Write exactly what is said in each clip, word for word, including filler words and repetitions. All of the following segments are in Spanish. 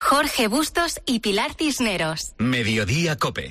Jorge Bustos y Pilar Cisneros. Mediodía Cope.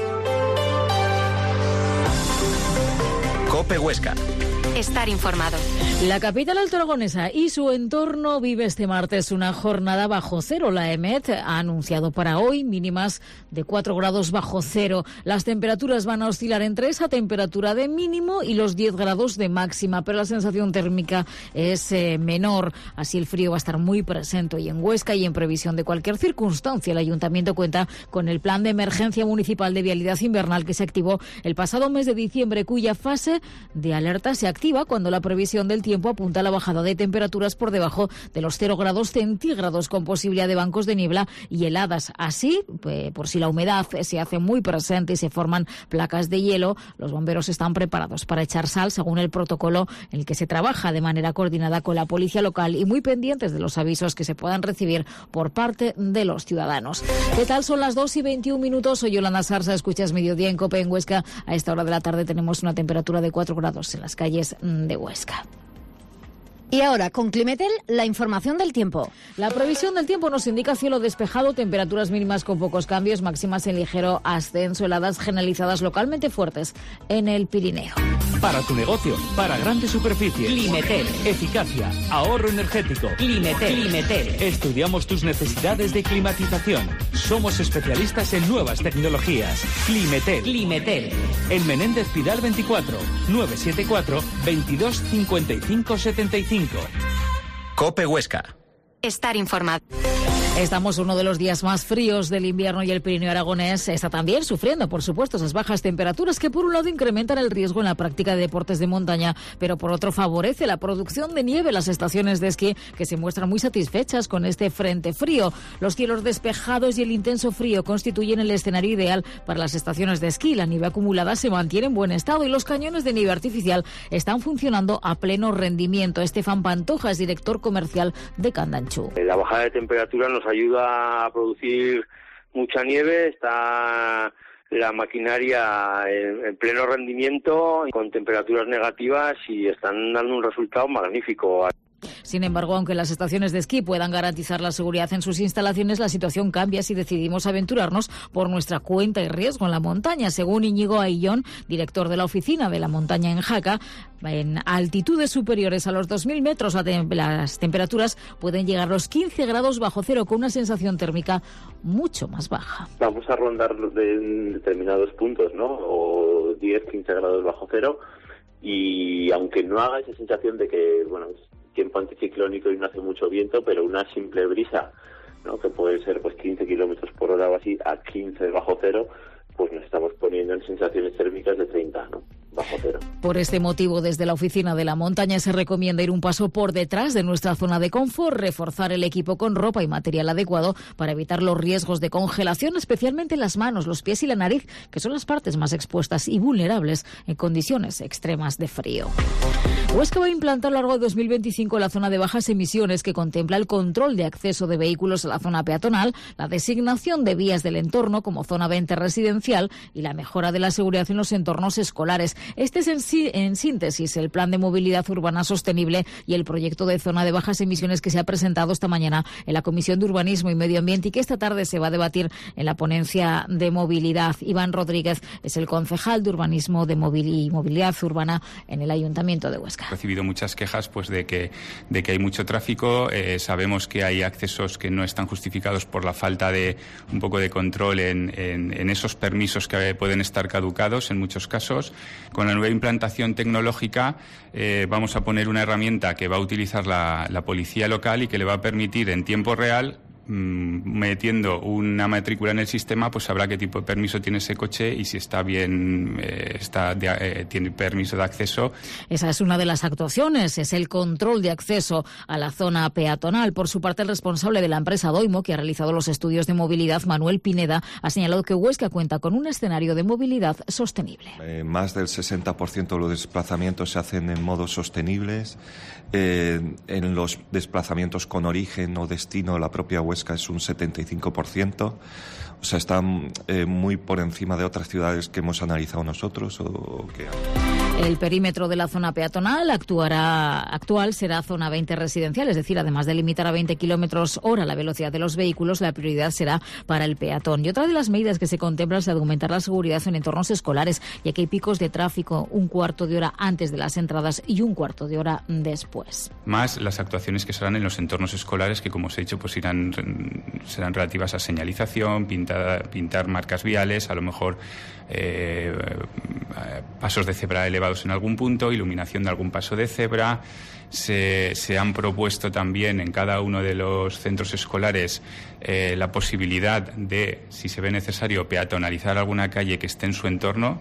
Cope Huesca. Estar informado. La capital altoaragonesa y su entorno vive este martes una jornada bajo cero. La EMET ha anunciado para hoy mínimas de cuatro grados bajo cero. Las temperaturas van a oscilar entre esa temperatura de mínimo y los diez grados de máxima, pero la sensación térmica es eh, menor. Así el frío va a estar muy presente hoy en Huesca, y en previsión de cualquier circunstancia el Ayuntamiento cuenta con el Plan de Emergencia Municipal de Vialidad Invernal que se activó el pasado mes de diciembre, cuya fase de alerta se activa cuando la previsión del tiempo apunta a la bajada de temperaturas por debajo de los cero grados centígrados, con posibilidad de bancos de niebla y heladas. Así, eh, por si la humedad se hace muy presente y se forman placas de hielo, los bomberos están preparados para echar sal según el protocolo en el que se trabaja de manera coordinada con la policía local y muy pendientes de los avisos que se puedan recibir por parte de los ciudadanos. ¿Qué tal? Son las dos y veintiún minutos. Soy Yolanda Sarsa, escuchas Mediodía en COPE en Huesca. A esta hora de la tarde tenemos una temperatura de cuatro grados en las calles de Huesca. Y ahora, con Climetel, la información del tiempo. La previsión del tiempo nos indica cielo despejado, temperaturas mínimas con pocos cambios, máximas en ligero ascenso, heladas generalizadas localmente fuertes en el Pirineo. Para tu negocio, para grandes superficies. Climetel. Eficacia, ahorro energético. Climetel. Climetel. Estudiamos tus necesidades de climatización. Somos especialistas en nuevas tecnologías. Climetel. Climetel. En Menéndez Pidal veinticuatro, nueve siete cuatro, veintidós cincuenta y cinco setenta y cinco. Cope Huesca. Estar informado. Estamos uno de los días más fríos del invierno y el Pirineo aragonés está también sufriendo, por supuesto, esas bajas temperaturas que por un lado incrementan el riesgo en la práctica de deportes de montaña, pero por otro favorece la producción de nieve en las estaciones de esquí, que se muestran muy satisfechas con este frente frío. Los cielos despejados y el intenso frío constituyen el escenario ideal para las estaciones de esquí. La nieve acumulada se mantiene en buen estado y los cañones de nieve artificial están funcionando a pleno rendimiento. Estefan Pantoja es director comercial de Candanchú. La bajada de temperatura nos ayuda a producir mucha nieve, está la maquinaria en, en pleno rendimiento, con temperaturas negativas, y están dando un resultado magnífico. Sin embargo, aunque las estaciones de esquí puedan garantizar la seguridad en sus instalaciones, la situación cambia si decidimos aventurarnos por nuestra cuenta y riesgo en la montaña. Según Íñigo Aillón, director de la oficina de la montaña en Jaca, en altitudes superiores a los dos mil metros las temperaturas pueden llegar a los quince grados bajo cero, con una sensación térmica mucho más baja. Vamos a rondar en determinados puntos, ¿no? O diez, quince grados bajo cero, y aunque no haga esa sensación de que, bueno, tiempo anticiclónico y no hace mucho viento, pero una simple brisa, ¿no?, que puede ser pues quince kilómetros por hora o así, a quince bajo cero, pues nos estamos poniendo en sensaciones térmicas de treinta, ¿no?, bajo cero. Por este motivo, desde la oficina de la montaña se recomienda ir un paso por detrás de nuestra zona de confort, reforzar el equipo con ropa y material adecuado para evitar los riesgos de congelación, especialmente en las manos, los pies y la nariz, que son las partes más expuestas y vulnerables en condiciones extremas de frío. Huesca va a implantar a lo largo de dos mil veinticinco la zona de bajas emisiones, que contempla el control de acceso de vehículos a la zona peatonal, la designación de vías del entorno como zona veinte residencial y la mejora de la seguridad en los entornos escolares. Este es en, sí, en síntesis el Plan de Movilidad Urbana Sostenible y el proyecto de zona de bajas emisiones que se ha presentado esta mañana en la Comisión de Urbanismo y Medio Ambiente y que esta tarde se va a debatir en la ponencia de movilidad. Iván Rodríguez es el concejal de Urbanismo de Movilidad y Movilidad Urbana en el Ayuntamiento de Huesca. He recibido muchas quejas pues de que de que hay mucho tráfico. Eh, sabemos que hay accesos que no están justificados por la falta de un poco de control en, en, en esos permisos que pueden estar caducados en muchos casos. Con la nueva implantación tecnológica eh, vamos a poner una herramienta que va a utilizar la, la policía local y que le va a permitir en tiempo real, metiendo una matrícula en el sistema, pues sabrá qué tipo de permiso tiene ese coche y si está bien, eh, está de, eh, tiene permiso de acceso. Esa es una de las actuaciones, es el control de acceso a la zona peatonal. Por su parte, el responsable de la empresa Doimo, que ha realizado los estudios de movilidad, Manuel Pineda, ha señalado que Huesca cuenta con un escenario de movilidad sostenible. Eh, más del sesenta por ciento de los desplazamientos se hacen en modos sostenibles. Eh, en los desplazamientos con origen o destino, la propia Huesca es un setenta y cinco por ciento. O sea, están eh, muy por encima de otras ciudades que hemos analizado nosotros o que... El perímetro de la zona peatonal actuará, actual será zona veinte residencial, es decir, además de limitar a veinte kilómetros hora la velocidad de los vehículos, la prioridad será para el peatón. Y otra de las medidas que se contemplan es aumentar la seguridad en entornos escolares, ya que hay picos de tráfico un cuarto de hora antes de las entradas y un cuarto de hora después. Más las actuaciones que serán en los entornos escolares, que como os he dicho, pues irán serán relativas a señalización, pintar, pintar marcas viales, a lo mejor eh, pasos de cebra elevados en algún punto, iluminación de algún paso de cebra. Se, se han propuesto también en cada uno de los centros escolares eh, la posibilidad de, si se ve necesario, peatonalizar alguna calle que esté en su entorno.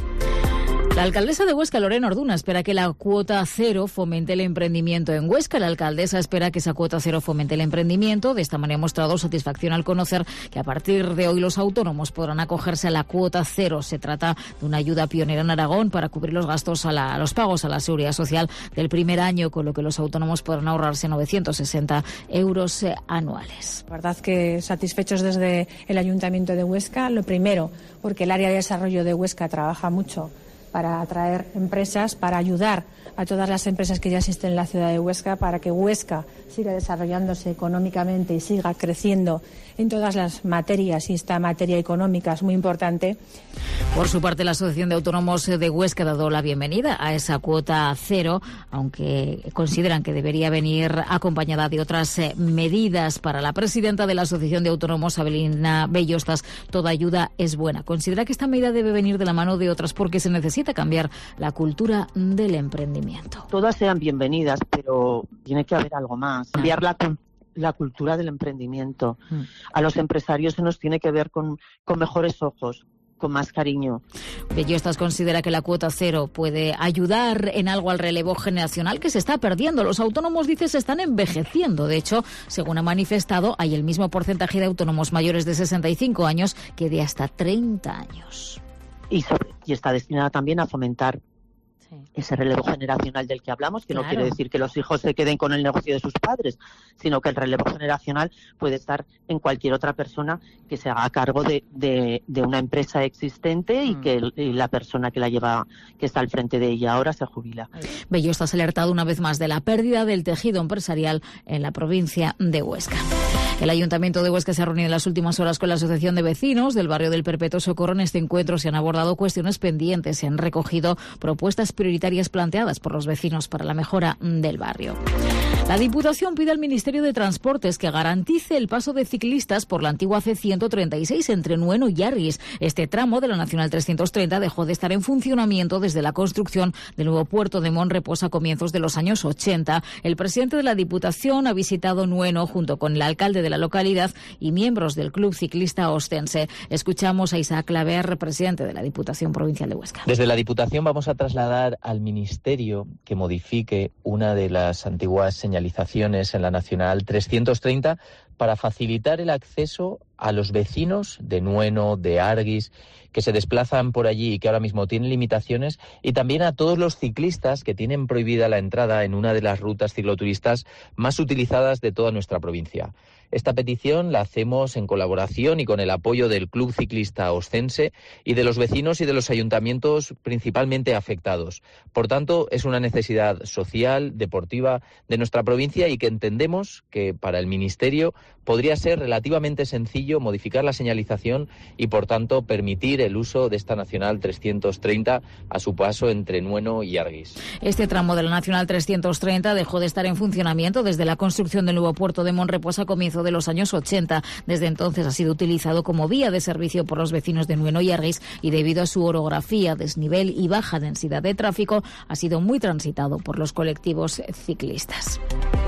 La alcaldesa de Huesca, Lorena Orduna, espera que la cuota cero fomente el emprendimiento en Huesca. La alcaldesa espera que esa cuota cero fomente el emprendimiento. De esta manera ha mostrado satisfacción al conocer que a partir de hoy los autónomos podrán acogerse a la cuota cero. Se trata de una ayuda pionera en Aragón para cubrir los gastos a, la, a los pagos a la seguridad social del primer año, con lo que los autónomos podrán ahorrarse novecientos sesenta euros eh, anuales. La verdad que satisfechos desde el Ayuntamiento de Huesca. Lo primero, porque el área de desarrollo de Huesca trabaja mucho para atraer empresas, para ayudar a todas las empresas que ya existen en la ciudad de Huesca, para que Huesca siga desarrollándose económicamente y siga creciendo en todas las materias, y esta materia económica es muy importante. Por su parte, la Asociación de Autónomos de Huesca ha dado la bienvenida a esa cuota cero, aunque consideran que debería venir acompañada de otras eh, medidas. Para la presidenta de la Asociación de Autónomos, Abelina Bellostas, toda ayuda es buena. Considera que esta medida debe venir de la mano de otras porque se necesita cambiar la cultura del emprendimiento. Todas sean bienvenidas, pero tiene que haber algo más. Cambiar la cultura. La cultura del emprendimiento. Mm. A los empresarios se nos tiene que ver con, con mejores ojos, con más cariño. Bellostas considera que la cuota cero puede ayudar en algo al relevo generacional que se está perdiendo. Los autónomos, dice, se están envejeciendo. De hecho, según ha manifestado, hay el mismo porcentaje de autónomos mayores de sesenta y cinco años que de hasta treinta años. Y, sobre, y está destinada también a fomentar Sí. ese relevo generacional del que hablamos, que claro. no quiere decir que los hijos se queden con el negocio de sus padres, sino que el relevo generacional puede estar en cualquier otra persona que se haga cargo de, de, de una empresa existente y mm. que y la persona que la lleva, que está al frente de ella ahora, se jubila. Bellostas ha alertado una vez más de la pérdida del tejido empresarial en la provincia de Huesca. El Ayuntamiento de Huesca se ha reunido en las últimas horas con la Asociación de Vecinos del barrio del Perpetuo Socorro. En este encuentro se han abordado cuestiones pendientes, se han recogido propuestas prioritarias planteadas por los vecinos para la mejora del barrio. La Diputación pide al Ministerio de Transportes que garantice el paso de ciclistas por la antigua C ciento treinta y seis entre Nueno y Argüis. Este tramo de la Nacional trescientos treinta dejó de estar en funcionamiento desde la construcción del nuevo puerto de Monrepos a comienzos de los años ochenta. El presidente de la Diputación ha visitado Nueno junto con el alcalde de la localidad y miembros del Club Ciclista Ostense. Escuchamos a Isaac Claver, presidente de la Diputación Provincial de Huesca. Desde la Diputación vamos a trasladar al Ministerio que modifique una de las antiguas señalizaciones en la Nacional trescientos treinta para facilitar el acceso a los vecinos de Nueno, de Argüis, que se desplazan por allí y que ahora mismo tienen limitaciones, y también a todos los ciclistas que tienen prohibida la entrada en una de las rutas cicloturistas más utilizadas de toda nuestra provincia. Esta petición la hacemos en colaboración y con el apoyo del Club Ciclista Ostense y de los vecinos y de los ayuntamientos principalmente afectados. Por tanto, es una necesidad social, deportiva de nuestra provincia y que entendemos que para el Ministerio podría ser relativamente sencillo modificar la señalización y, por tanto, permitir el uso de esta Nacional trescientos treinta a su paso entre Nueno y Argüis. Este tramo de la Nacional trescientos treinta dejó de estar en funcionamiento desde la construcción del nuevo puerto de Monrepos a comienzo de los años ochenta. Desde entonces ha sido utilizado como vía de servicio por los vecinos de Nueno y Argüis y debido a su orografía, desnivel y baja densidad de tráfico ha sido muy transitado por los colectivos ciclistas.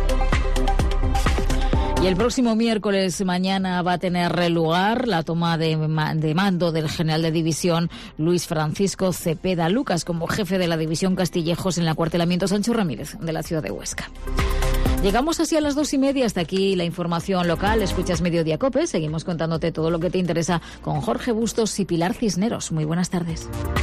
Y el próximo miércoles, mañana, va a tener lugar la toma de, de mando del general de división Luis Francisco Cepeda Lucas como jefe de la división Castillejos en el acuartelamiento Sancho Ramírez de la ciudad de Huesca. Llegamos así a las dos y media. Hasta aquí la información local. Escuchas Mediodía COPE. Seguimos contándote todo lo que te interesa con Jorge Bustos y Pilar Cisneros. Muy buenas tardes.